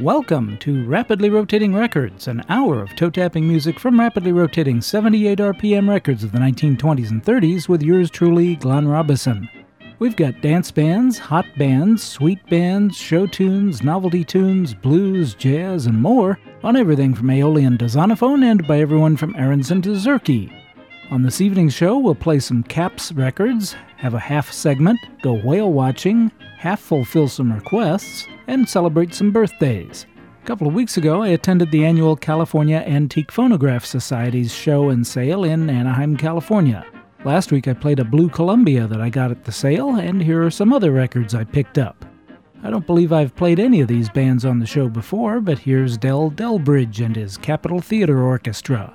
Welcome to Rapidly Rotating Records, an hour of toe-tapping music from rapidly rotating 78 RPM records of the 1920s and 30s with yours truly, Glenn Robison. We've got dance bands, hot bands, sweet bands, show tunes, novelty tunes, blues, jazz, and more on everything from Aeolian to Zonophone and by everyone from Aronson to Zurke. On this evening's show, we'll play some Caps records, have a half segment, go whale watching, half fulfill some requests, and celebrate some birthdays. A couple of weeks ago, I attended the annual California Antique Phonograph Society's show and sale in Anaheim, California. Last week I played a Blue Columbia that I got at the sale, and here are some other records I picked up. I don't believe I've played any of these bands on the show before, but here's Del Delbridge and his Capitol Theater Orchestra.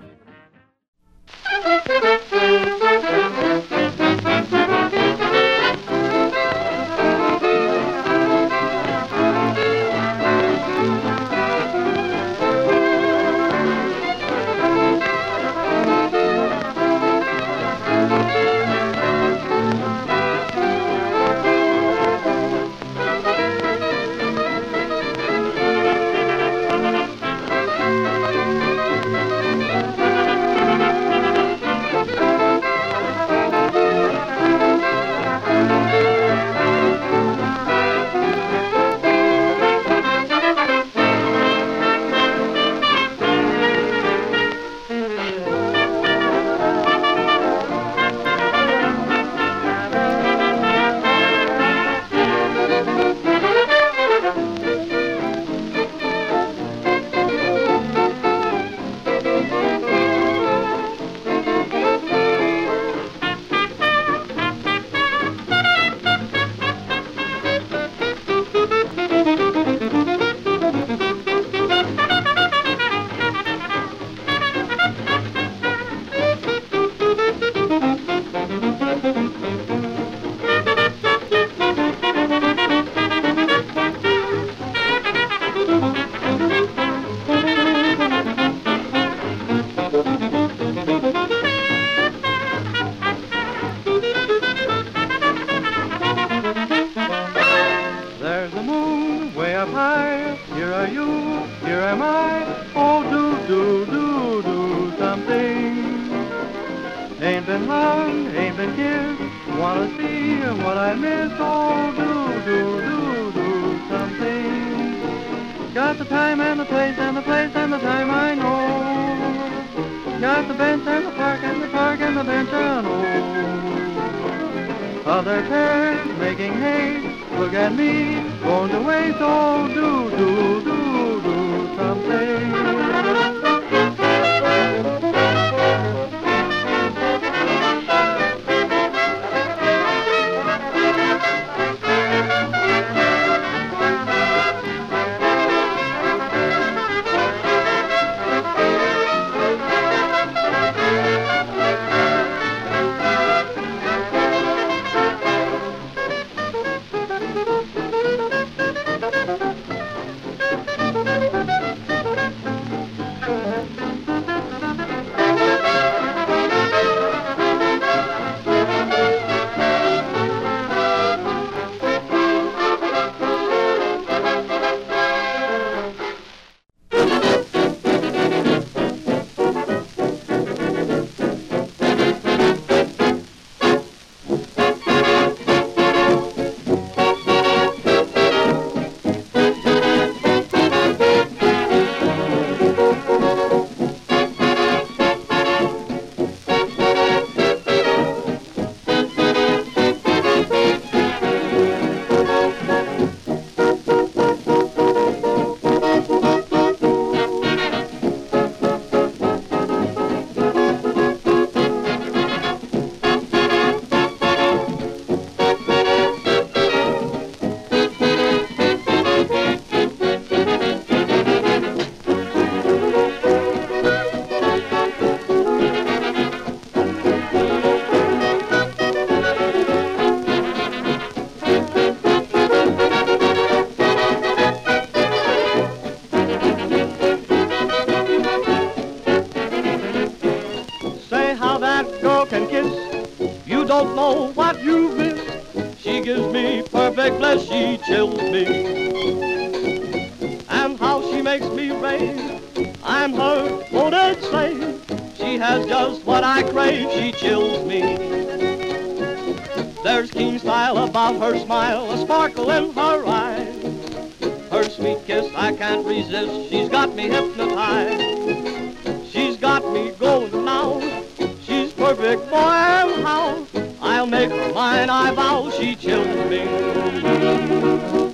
She gives me perfect bliss, she chills me. And how makes me rave. I'm her devoted slave. She has just what I crave. She chills me. There's keen style about her smile, a sparkle in her eyes. Her sweet kiss I can't resist. She's got me hypnotized. She's got me golden now. She's perfect, boy, and how I'll make her mine, I vow. She chills me.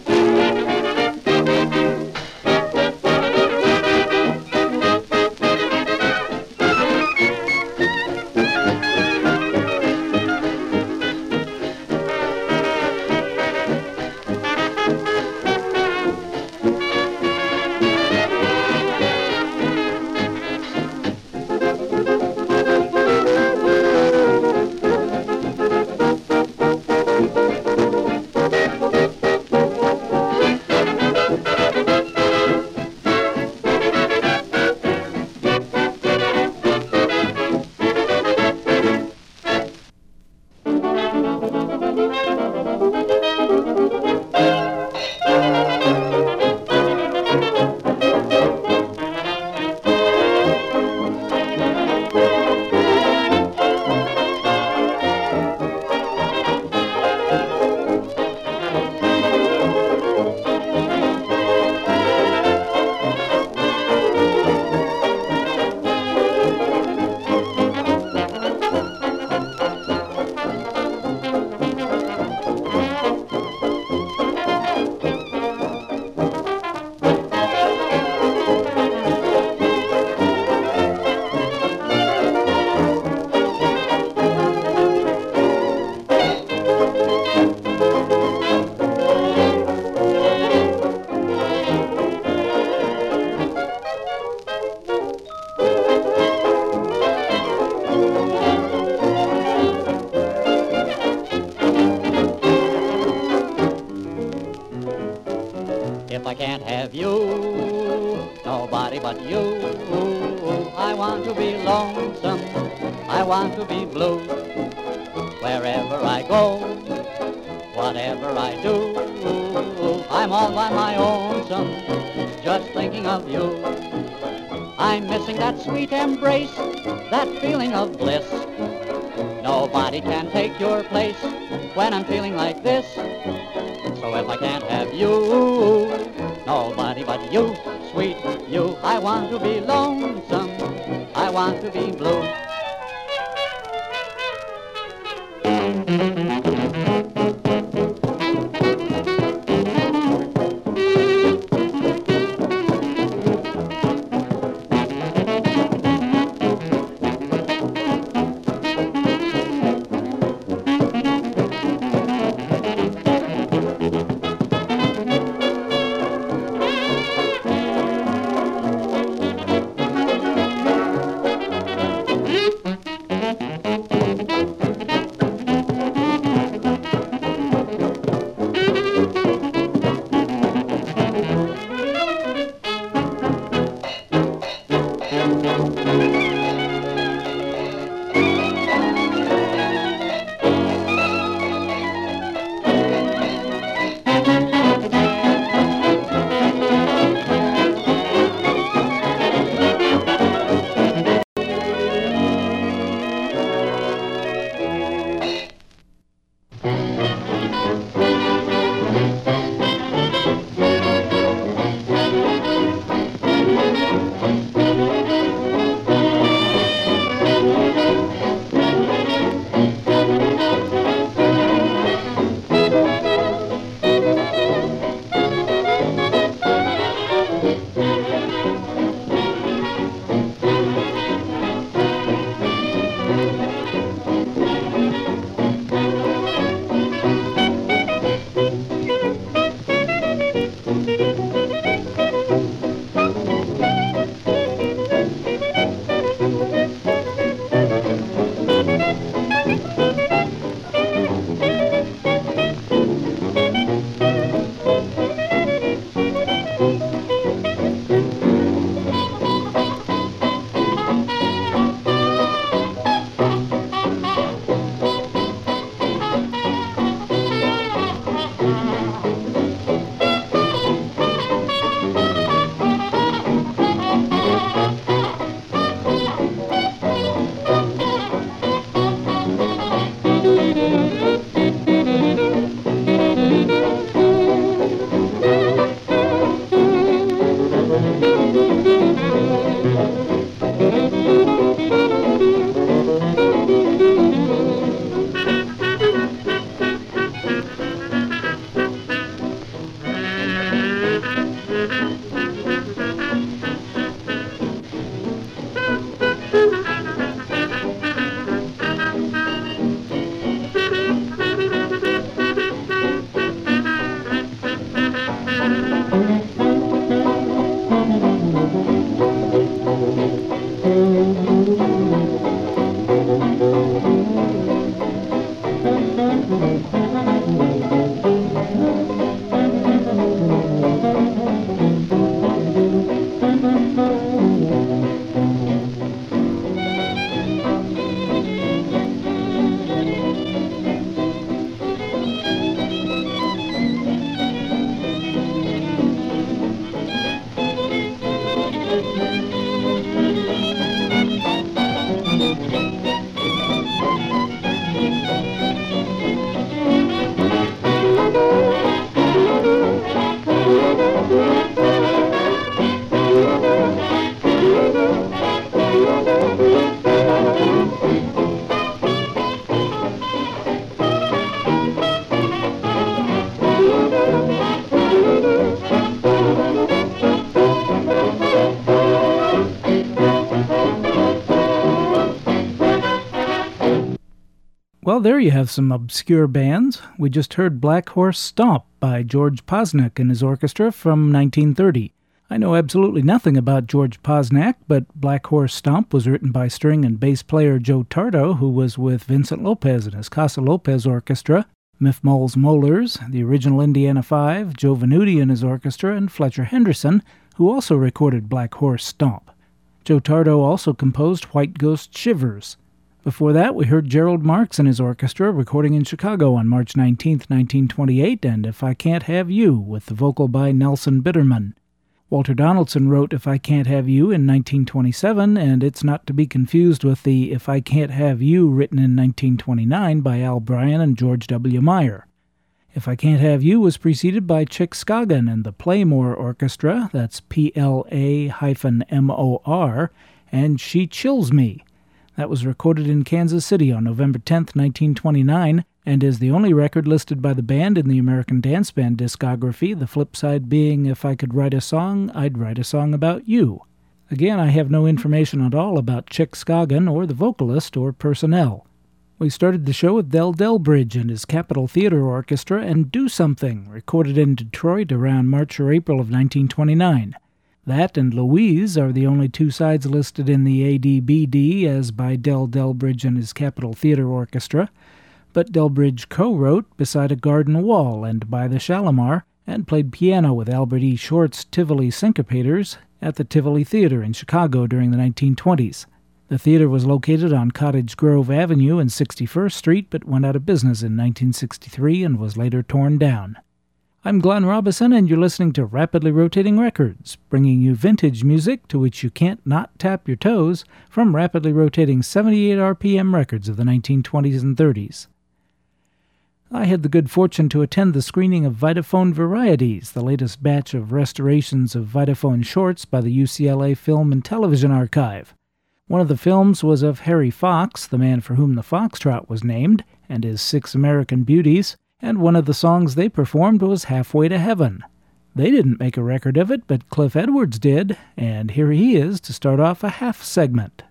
If I can't have you, nobody but you. I want to be lonesome, I want to be blue. Wherever I go, whatever I do, I'm all by my lonesome, just thinking of you. I'm missing that sweet embrace, that feeling of bliss. Nobody can take your place when I'm feeling like this. So if I can't have you, nobody but you, sweet you. I want to be lonesome, I want to be blue. Well, there you have some obscure bands. We just heard Black Horse Stomp by George Posnack and his orchestra from 1930. I know absolutely nothing about George Posnack, but Black Horse Stomp was written by string and bass player Joe Tardo, who was with Vincent Lopez and his Casa Lopez Orchestra, Miff Moll's Molars, the original Indiana Five, Joe Venuti and his orchestra, and Fletcher Henderson, who also recorded Black Horse Stomp. Joe Tardo also composed White Ghost Shivers. Before that, we heard Gerald Marks and his orchestra recording in Chicago on March 19, 1928, and If I Can't Have You, with the vocal by Nelson Bitterman. Walter Donaldson wrote If I Can't Have You in 1927, and it's not to be confused with the If I Can't Have You written in 1929 by Al Bryan and George W. Meyer. If I Can't Have You was preceded by Chick Scoggin and the Playmore Orchestra, that's PLA-MOR, and She Chills Me. That was recorded in Kansas City on November 10, 1929, and is the only record listed by the band in the American Dance Band discography, the flip side being If I Could Write a Song, I'd Write a Song About You. Again, I have no information at all about Chick Scoggin or the vocalist or personnel. We started the show with Del Delbridge and his Capitol Theater Orchestra and Do Something, recorded in Detroit around March or April of 1929. That and Louise are the only two sides listed in the ADBD as by Del Delbridge and his Capitol Theater Orchestra, but Delbridge co-wrote Beside a Garden Wall and By the Shalimar, and played piano with Albert E. Short's Tivoli Syncopators at the Tivoli Theater in Chicago during the 1920s. The theater was located on Cottage Grove Avenue and 61st Street, but went out of business in 1963 and was later torn down. I'm Glenn Robison, and you're listening to Rapidly Rotating Records, bringing you vintage music to which you can't not tap your toes from rapidly rotating 78 RPM records of the 1920s and 30s. I had the good fortune to attend the screening of Vitaphone Varieties, the latest batch of restorations of Vitaphone shorts by the UCLA Film and Television Archive. One of the films was of Harry Fox, the man for whom the Foxtrot was named, and his 6 American Beauties, and one of the songs they performed was Halfway to Heaven. They didn't make a record of it, but Cliff Edwards did, and here he is to start off a half segment.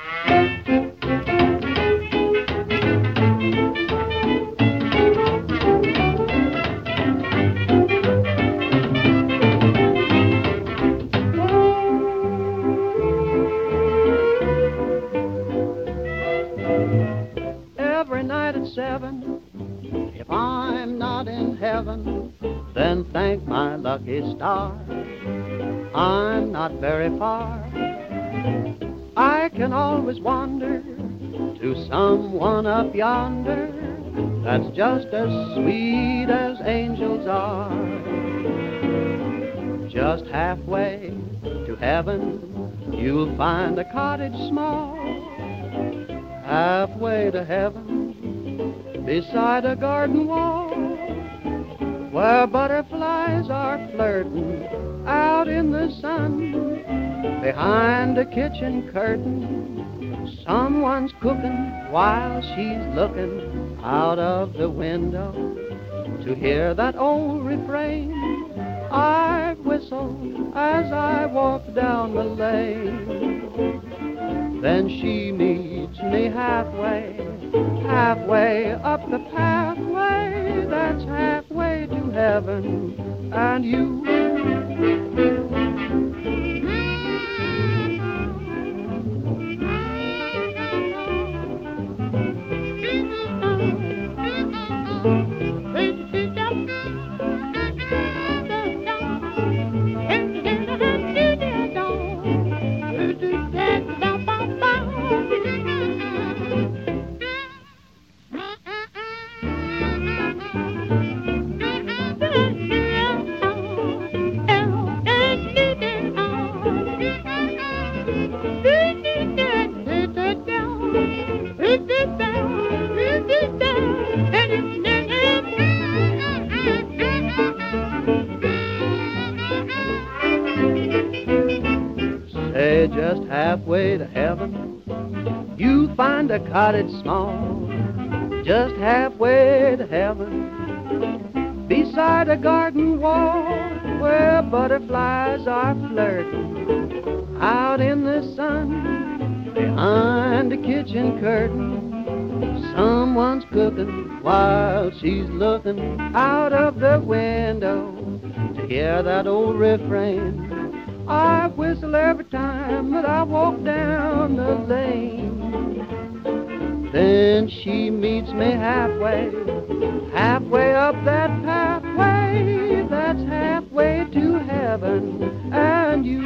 Every night at 7, if I'm not in heaven, then thank my lucky star. I'm not very far. I can always wander to someone up yonder that's just as sweet as angels are. Just halfway to heaven, you'll find a cottage small. Halfway to heaven, beside a garden wall, where butterflies are flirting out in the sun. Behind a kitchen curtain, someone's cooking while she's looking out of the window to hear that old refrain I whistle as I walk down the lane. Then she meets me halfway, halfway up the pathway that's halfway to heaven, and you. halfway to heaven. You'll find a cottage small, just halfway to heaven, beside a garden wall where butterflies are flirting, out in the sun behind the kitchen curtain. Someone's cooking while she's looking out of the window to hear that old refrain I whistle every time that I walk down the lane. Then she meets me halfway, halfway up that pathway that's halfway to heaven and you.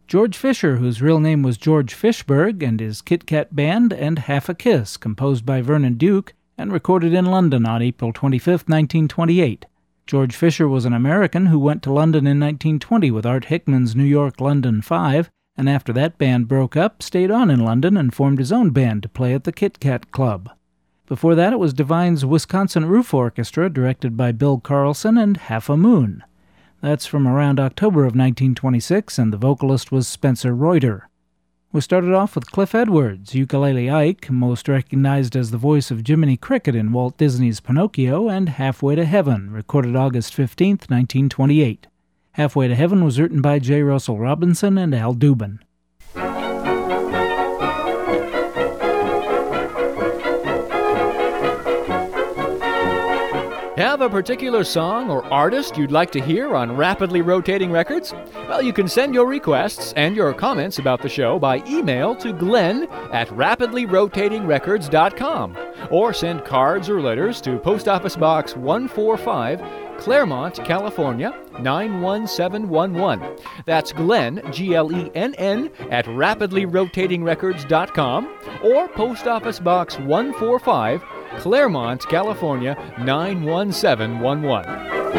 George Fisher, whose real name was George Fishberg, and his Kit Kat Band, and Half a Kiss, composed by Vernon Duke and recorded in London on April 25, 1928. George Fisher was an American who went to London in 1920 with Art Hickman's New York London Five, and after that band broke up, stayed on in London and formed his own band to play at the Kit Kat Club. Before that, it was Divine's Wisconsin Roof Orchestra, directed by Bill Carlson, and Half a Moon. That's from around October of 1926, and the vocalist was Spencer Reuter. We started off with Cliff Edwards, Ukulele Ike, most recognized as the voice of Jiminy Cricket in Walt Disney's Pinocchio, and Halfway to Heaven, recorded August 15, 1928. Halfway to Heaven was written by J. Russell Robinson and Al Dubin. Have a particular song or artist you'd like to hear on Rapidly Rotating Records? Well, you can send your requests and your comments about the show by email to glenn@rapidlyrotatingrecords.com, or send cards or letters to Post Office Box 145, Claremont, California, 91711. That's Glenn, Glenn, at rapidlyrotatingrecords.com, or Post Office Box 145, Claremont, California, 91711.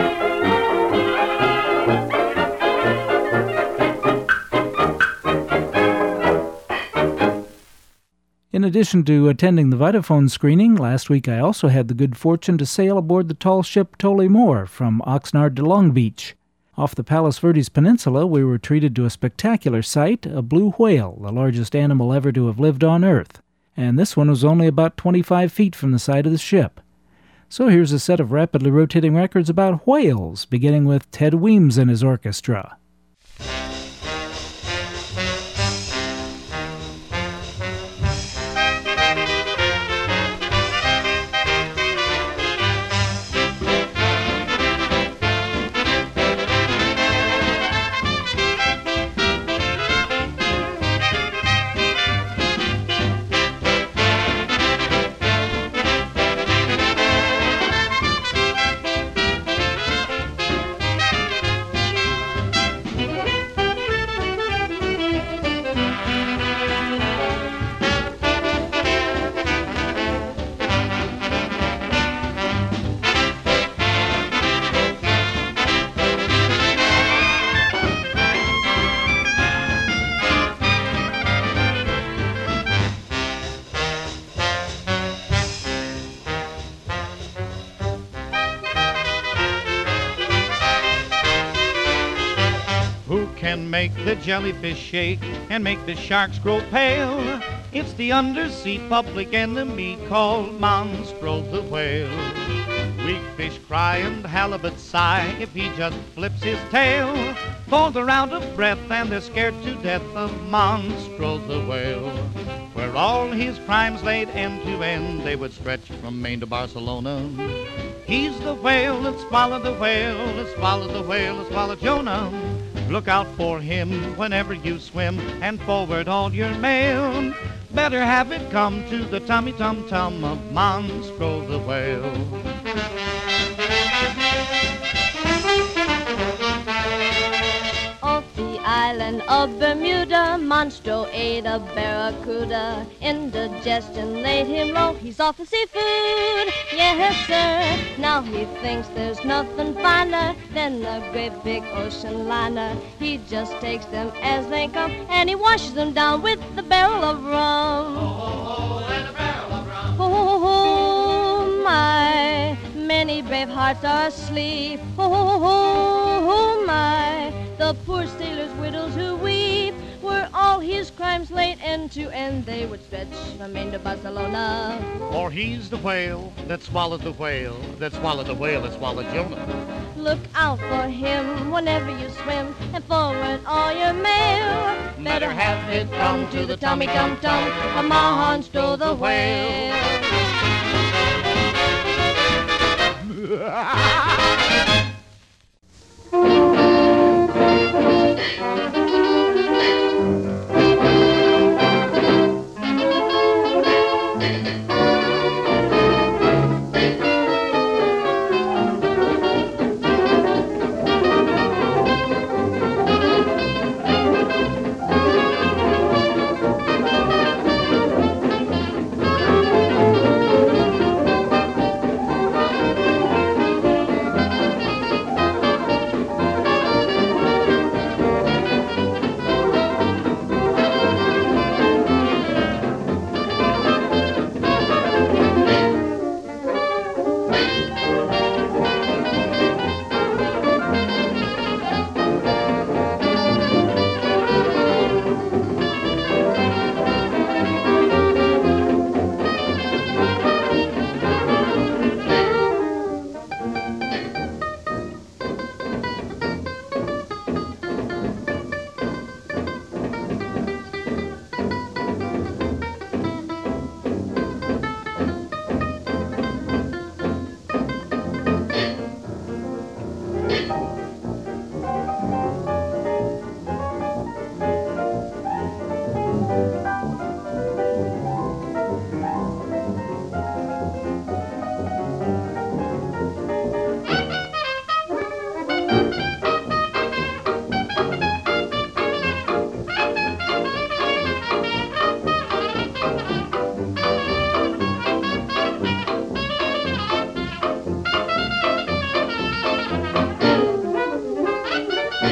In addition to attending the Vitaphone screening, last week I also had the good fortune to sail aboard the tall ship Tollymore from Oxnard to Long Beach. Off the Palos Verdes Peninsula, we were treated to a spectacular sight, a blue whale, the largest animal ever to have lived on Earth. And this one was only about 25 feet from the side of the ship. So here's a set of rapidly rotating records about whales, beginning with Ted Weems and his orchestra. Make the jellyfish shake and make the sharks grow pale. It's the undersea public enemy called Monstro the whale. Weak fish cry and halibut sigh if he just flips his tail. For they're out of breath and they're scared to death of Monstro the whale. Where all his crimes laid end to end, they would stretch from Maine to Barcelona. He's the whale that swallowed the whale, that swallowed the whale, that swallowed Jonah. Look out for him whenever you swim and forward all your mail. Better have it come to the tummy tum tum of Monstro the whale. Off the island of Bermuda, Monstro ate a barracuda. Indigestion laid him low, he's off the seafood, yes sir. Now he thinks there's nothing finer than a great big ocean liner. He just takes them as they come, and he washes them down with the barrel of rum. Oh, and a barrel of rum. Oh, my, many brave hearts are asleep. Oh, my, the poor sailors' widows who weep. Were all his crimes laid end to end, they would stretch from Maine to Barcelona. For he's the whale that swallowed the whale, that swallowed the whale, that swallowed Jonah. Look out for him whenever you swim and forward all your mail. Better have it come to the tummy tum tum of Monstro the whale.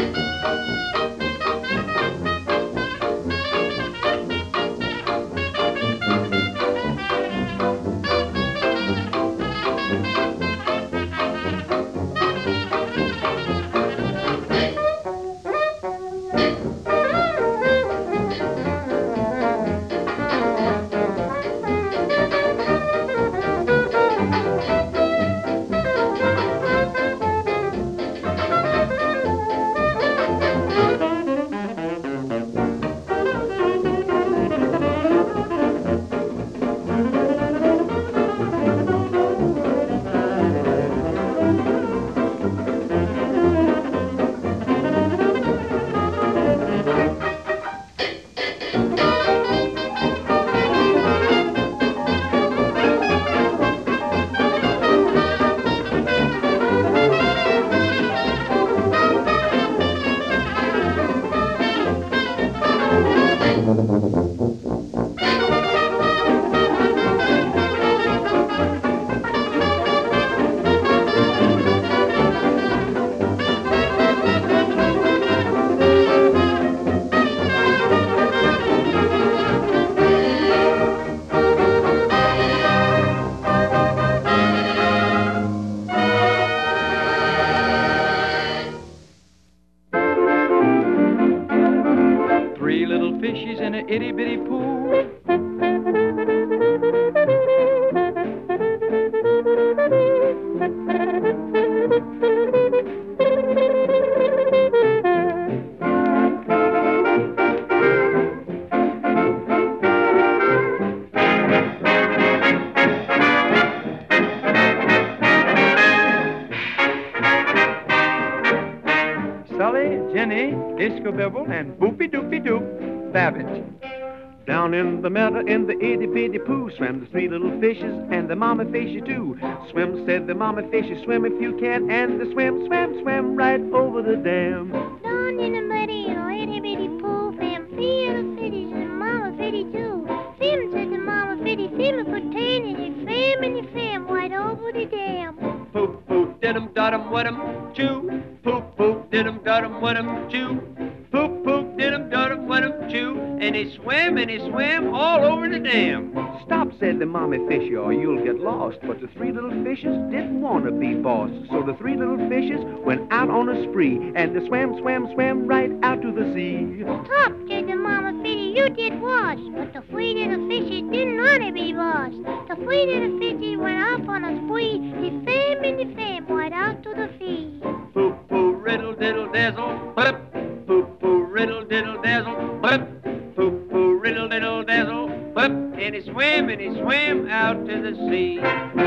Itty-bitty pool. Sully, Jenny, Disco Bibble, and Boopy-doopy-doop, Babbage. Down in the meadow in the itty-bitty pool swam the three little fishes and the mama fishy too. Swim, said the mama fishy, swim if you can, and the swam right over the dam. Down in the muddy itty-bitty pool swam three little fishes and mama fishy too. Swim, said the mama fishy, swim for 10, and he swam right over the dam. Poop, poop, did-em, dot-em, wet-em, chew. Poop, poop, did-em, dot-em, wet-em, chew. Poop, poop, did-em, dot-em, wet-em, chew. And he swam all over the dam. Stop, said the mommy fishy, or you'll get lost. But the three little fishes didn't want to be bossed. So the three little fishes went out on a spree, and they swam right out to the sea. Stop, said the mama fishy, you did wash. But the three little fishes didn't want to be lost. The three little fishes went off on a spree. They swam right out to the sea. Poop, poo, riddle, diddle, dazzle, blip. Poop, poo, riddle, diddle, dazzle, blip. Poop, poo, riddle, diddle, dazzle, blip. And he swam out to the sea.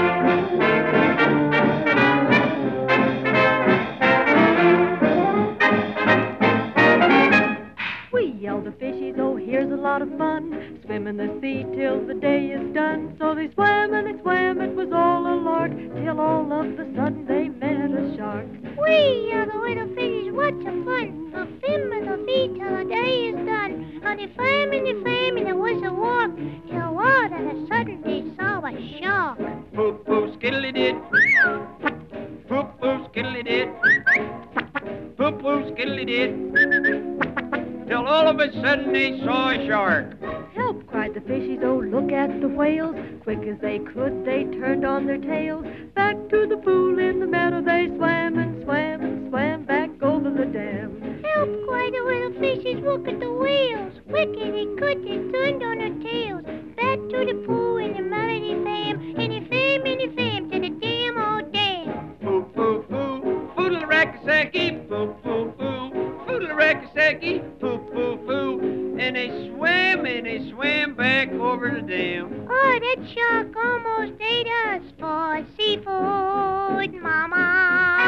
We yelled to fishies, oh, here's a lot of fun. Swim in the sea till the day is done. So they swam and they swam, it was all a lark, till all of a sudden they met a shark. We are the little fishes, what a fun! So swim in the sea till the day is done. And they swam and it was a walk, till all of a sudden they saw a shark. Poop, poo, skiddly-did. Poop, poo, skiddly-did. Poop, poo, skiddly-did. Till all of a sudden they saw a shark. Help, cried the fishies, oh, look at the whales. Quick as they could, they turned on their tails. Back to the pool in the meadow they swam and swam and swam back over the dam. Help, cried the little fishes, look at the whales. Quick as they could, they turned on their tails. Back to the pool in the meadow they swam, and they swam to the dam, oh damn. Poo, poo, poo, foodle-rackasaki, poo, poo, poo, foodle-rackasaki, poo, poo, poo. And they swam back over the dam. Oh, that shark almost ate us for seafood, Mama.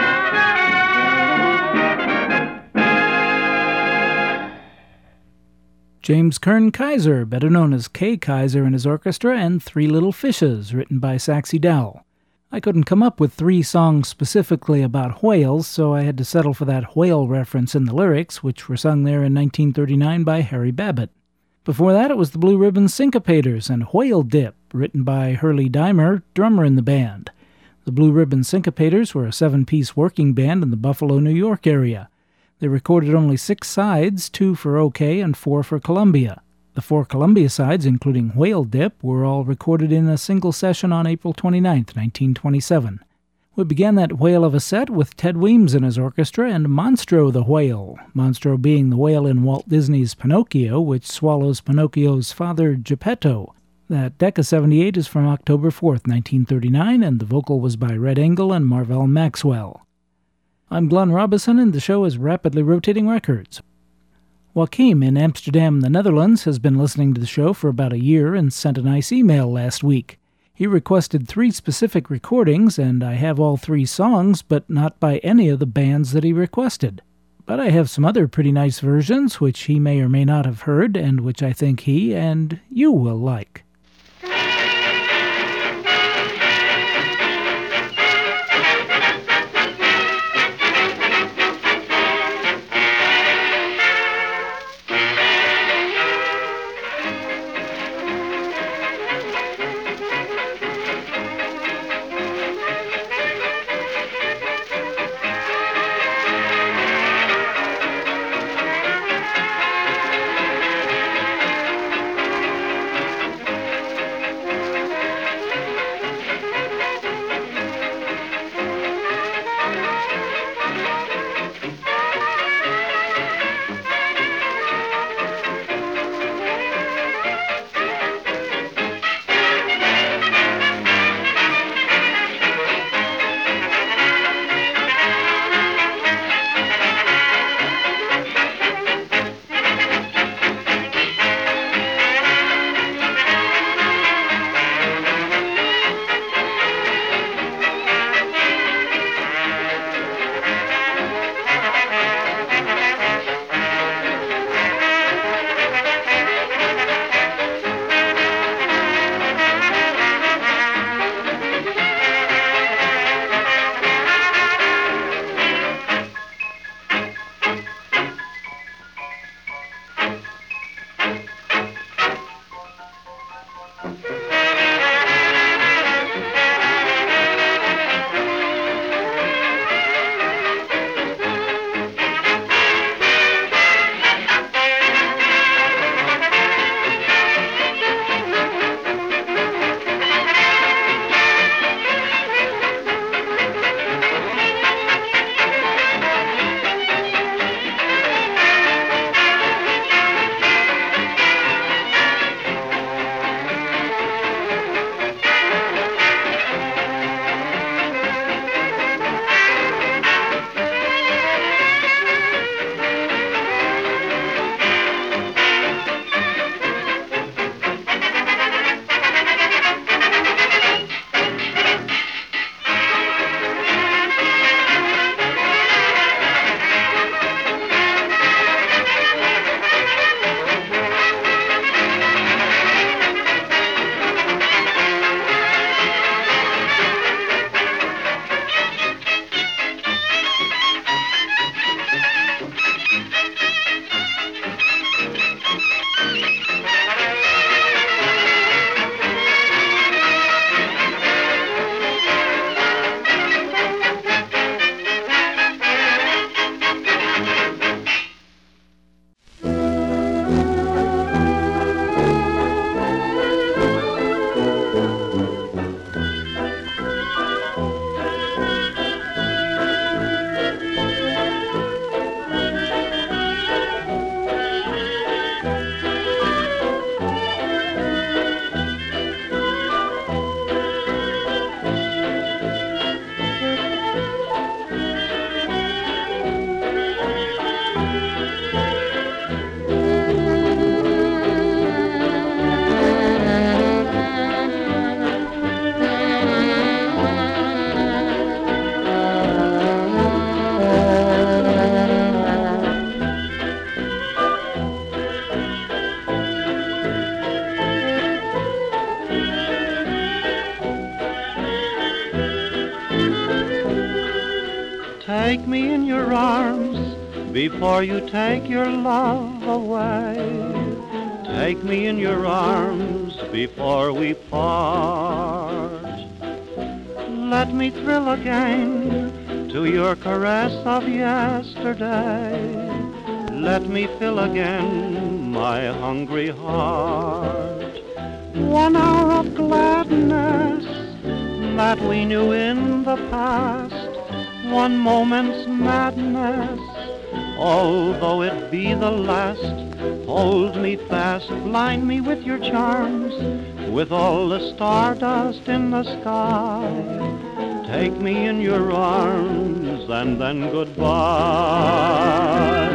James Kern Kaiser, better known as Kay Kaiser and his orchestra, and Three Little Fishes, written by Saxy Dowell. I couldn't come up with 3 songs specifically about whales, so I had to settle for that whale reference in the lyrics, which were sung there in 1939 by Harry Babbitt. Before that, it was the Blue Ribbon Syncopators and Whale Dip, written by Hurley Dimer, drummer in the band. The Blue Ribbon Syncopators were a 7-piece working band in the Buffalo, New York area. They recorded only 6 sides, 2 for OK and 4 for Columbia. The 4 Columbia sides, including Whale Dip, were all recorded in a single session on April 29, 1927. We began that whale of a set with Ted Weems and his orchestra and Monstro the Whale, Monstro being the whale in Walt Disney's Pinocchio, which swallows Pinocchio's father, Geppetto. That Decca 78 is from October 4th, 1939, and the vocal was by Red Engel and Marvell Maxwell. I'm Glenn Robison, and the show is Rapidly Rotating Records. Joachim in Amsterdam, the Netherlands, has been listening to the show for about a year and sent a nice email last week. He requested 3 specific recordings, and I have all 3 songs, but not by any of the bands that he requested. But I have some other pretty nice versions, which he may or may not have heard, and which I think he and you will like. Take me in your arms before you take your love away. Take me in your arms before we part. Let me thrill again to your caress of yesterday. Let me fill again my hungry heart. 1 hour of gladness that we knew in the past, 1 moment's madness, although it be the last. Hold me fast, blind me with your charms, with all the stardust in the sky. Take me in your arms and then goodbye.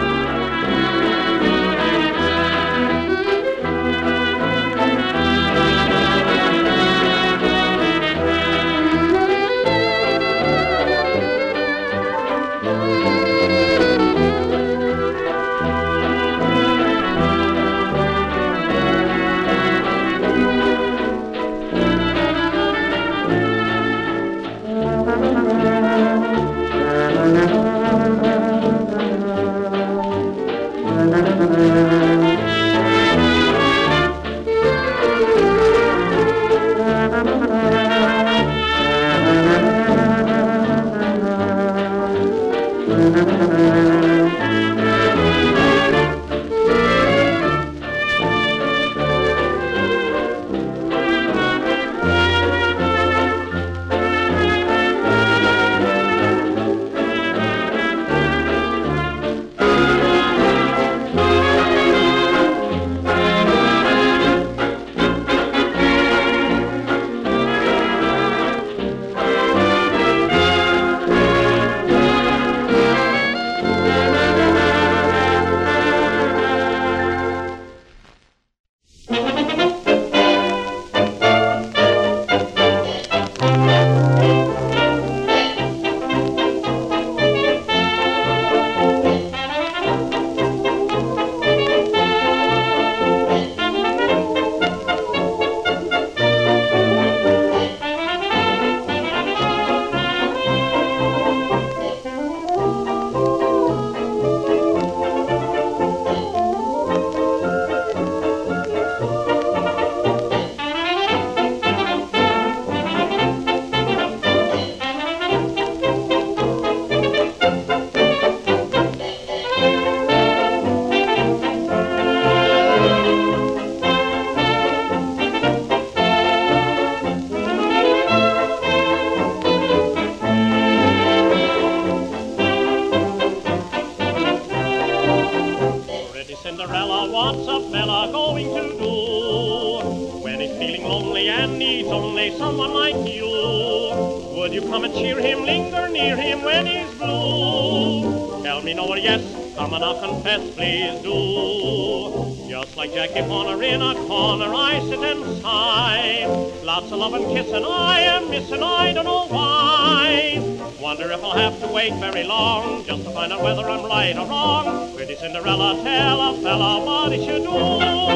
Very long, just to find out whether I'm right or wrong. Pretty Cinderella, tell a fella what he should do.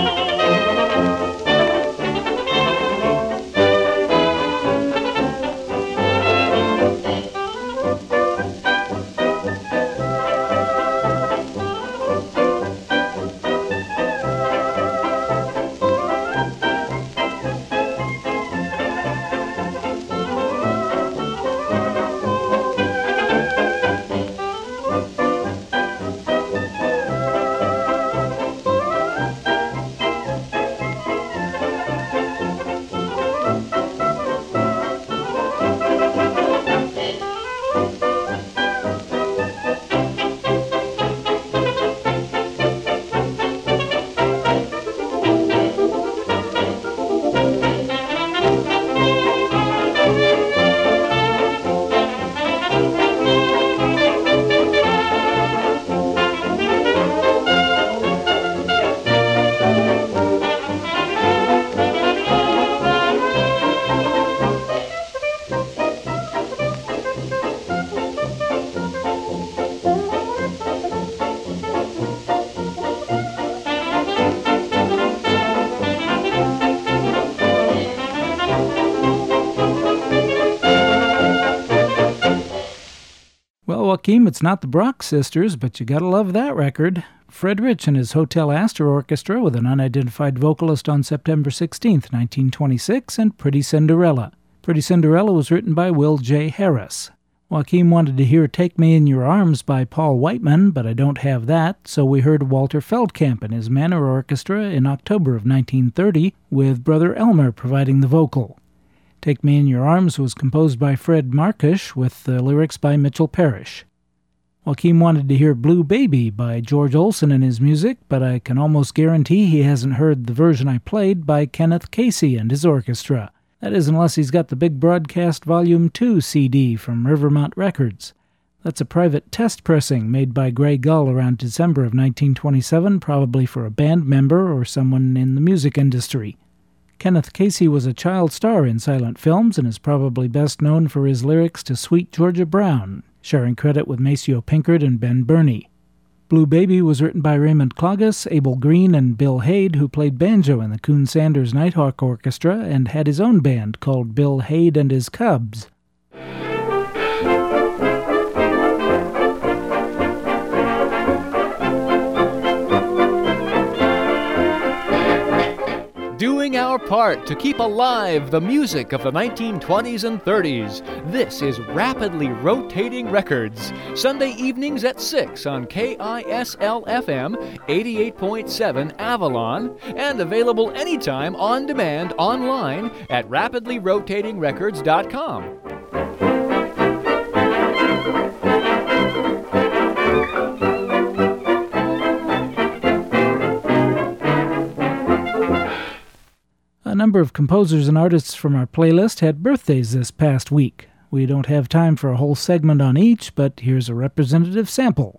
Joachim, it's not the Brock Sisters, but you gotta love that record. Fred Rich and his Hotel Astor Orchestra with an unidentified vocalist on September 16, 1926, and Pretty Cinderella. Pretty Cinderella was written by Will J. Harris. Joaquin wanted to hear Take Me in Your Arms by Paul Whiteman, but I don't have that, so we heard Walter Feldkamp and his Manor Orchestra in October of 1930, with Brother Elmer providing the vocal. Take Me in Your Arms was composed by Fred Markish, with the lyrics by Mitchell Parrish. Joaquin wanted to hear Blue Baby by George Olsen in his music, but I can almost guarantee he hasn't heard the version I played by Kenneth Casey and his orchestra. That is, unless he's got the Big Broadcast Volume 2 CD from Rivermont Records. That's a private test pressing made by Gray Gull around December of 1927, probably for a band member or someone in the music industry. Kenneth Casey was a child star in silent films and is probably best known for his lyrics to Sweet Georgia Brown, sharing credit with Maceo Pinkard and Ben Burney. Blue Baby was written by Raymond Cloggis, Abel Green, and Bill Haid, who played banjo in the Coon Sanders Nighthawk Orchestra and had his own band called Bill Haid and His Cubs. Doing our part to keep alive the music of the 1920s and 30s. This is Rapidly Rotating Records, Sunday evenings at 6 on KISL-FM 88.7 Avalon, and available anytime on demand online at rapidlyrotatingrecords.com. A number of composers and artists from our playlist had birthdays this past week. We don't have time for a whole segment on each, but here's a representative sample.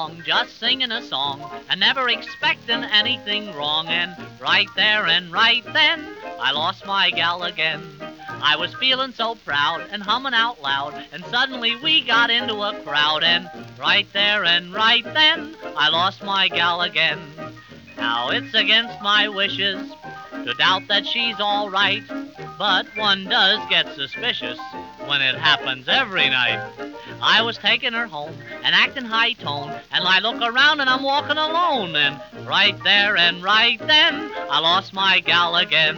along, just singing a song, and never expecting anything wrong. And right there and right then, I lost my gal again. I was feeling so proud and humming out loud, and suddenly we got into a crowd. And right there and right then, I lost my gal again. Now it's against my wishes to doubt that she's all right, but one does get suspicious when it happens every night. I was taking her home and acting high tone, and I look around and I'm walking alone. And right there and right then, I lost my gal again.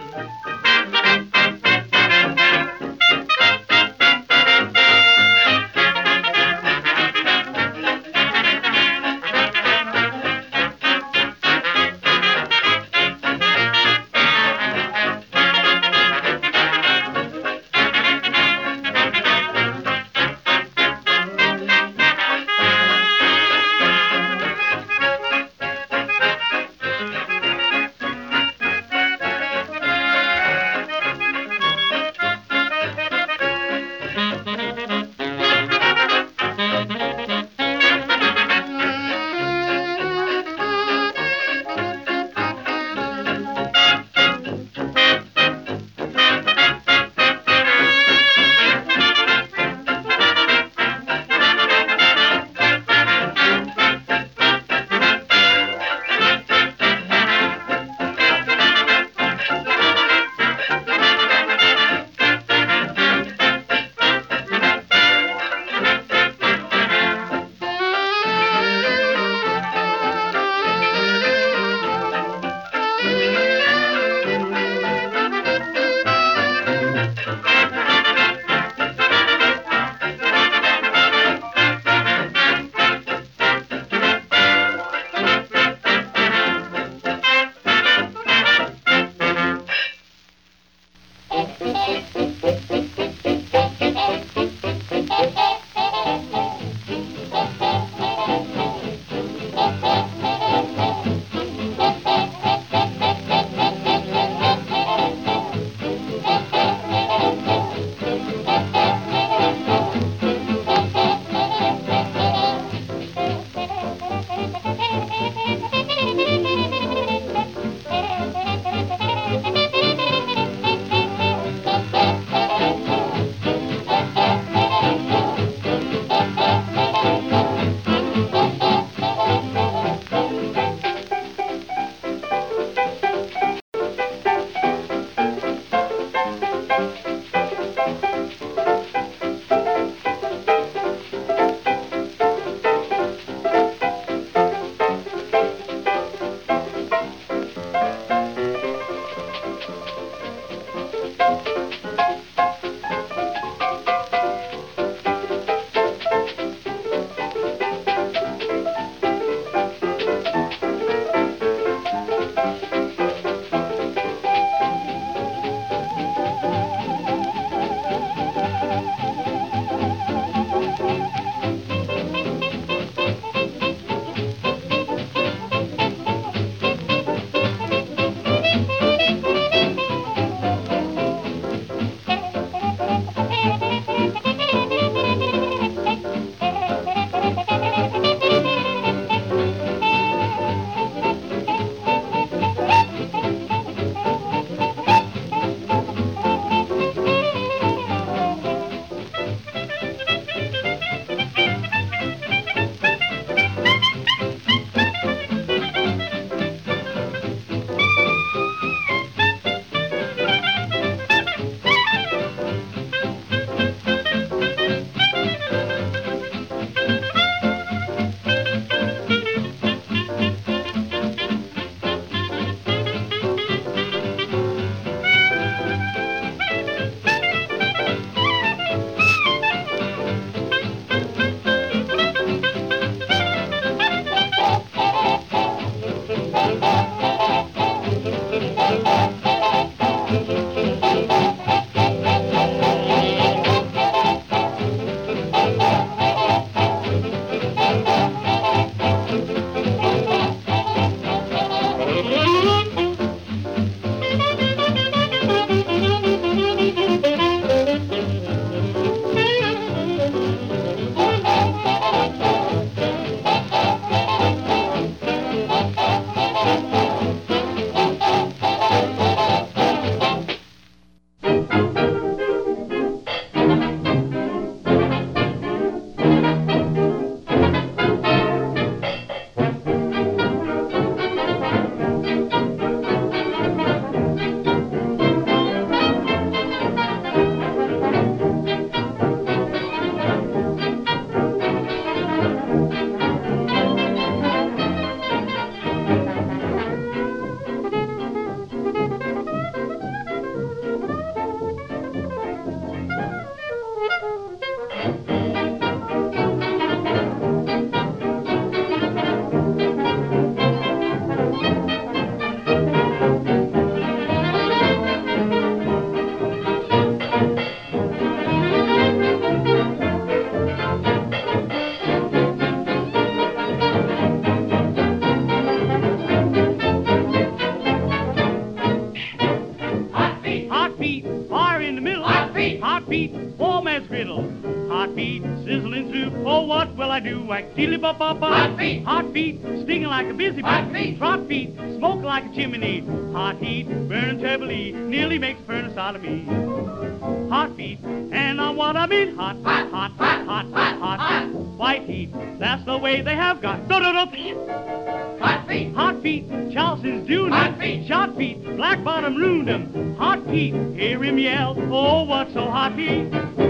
griddle. Hot feet, sizzling soup. Oh, what will I do? Whack diddly bop bop bop. Hot feet. Hot feet, stinging like a busy bee. Hot feet. Trot feet, smoke like a chimney. Hot heat, burning terribly, nearly makes a furnace out of me. Hot feet, and on what I mean, hot, hot, hot, hot, hot, hot, hot. White heat, that's the way they have got. Hot feet, hot feet, Charleston's doing hot feet, shot feet, black bottom ruined 'em. Hot feet, hear him yell, oh, what's so hot feet?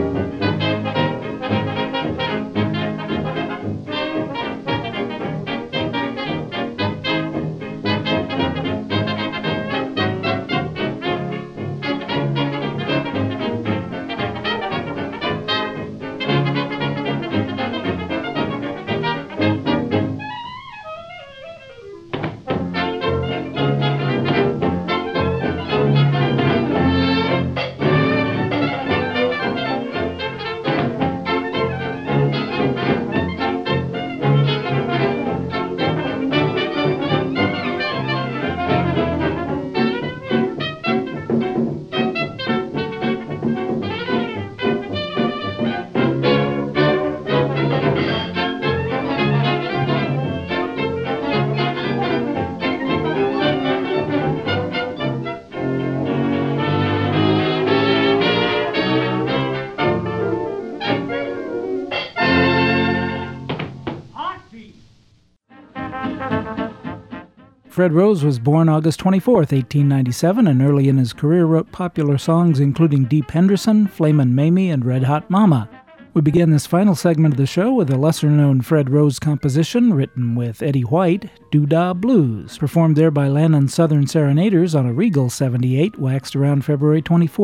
Fred Rose was born August 24, 1897, and early in his career wrote popular songs including Deep Henderson, Flamin' Mamie, and Red Hot Mama. We begin this final segment of the show with a lesser-known Fred Rose composition written with Eddie White, Doo-Dah Blues, performed there by Lannon Southern Serenaders on a Regal 78, waxed around February 24,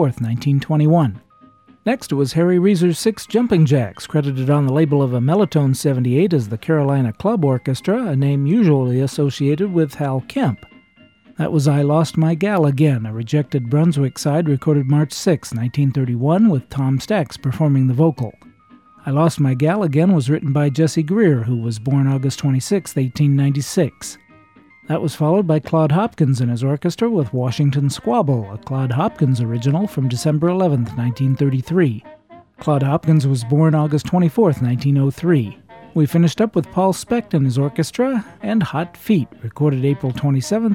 1921. Next was Harry Reeser's Six Jumping Jacks, credited on the label of a Melotone 78 as the Carolina Club Orchestra, a name usually associated with Hal Kemp. That was I Lost My Gal Again, a rejected Brunswick side recorded March 6, 1931, with Tom Stax performing the vocal. I Lost My Gal Again was written by Jesse Greer, who was born August 26, 1896. That was followed by Claude Hopkins and his orchestra with Washington Squabble, a Claude Hopkins original from December 11, 1933. Claude Hopkins was born August 24, 1903. We finished up with Paul Specht and his orchestra, and Hot Feet, recorded April 27,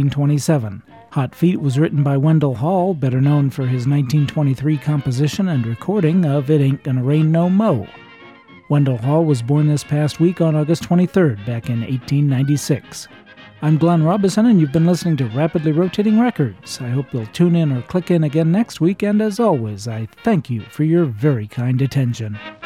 1927. Hot Feet was written by Wendell Hall, better known for his 1923 composition and recording of It Ain't Gonna Rain No Mo. Wendell Hall was born this past week on August 23rd, back in 1896. I'm Glenn Robison, and you've been listening to Rapidly Rotating Records. I hope you'll tune in or click in again next week, and as always, I thank you for your very kind attention.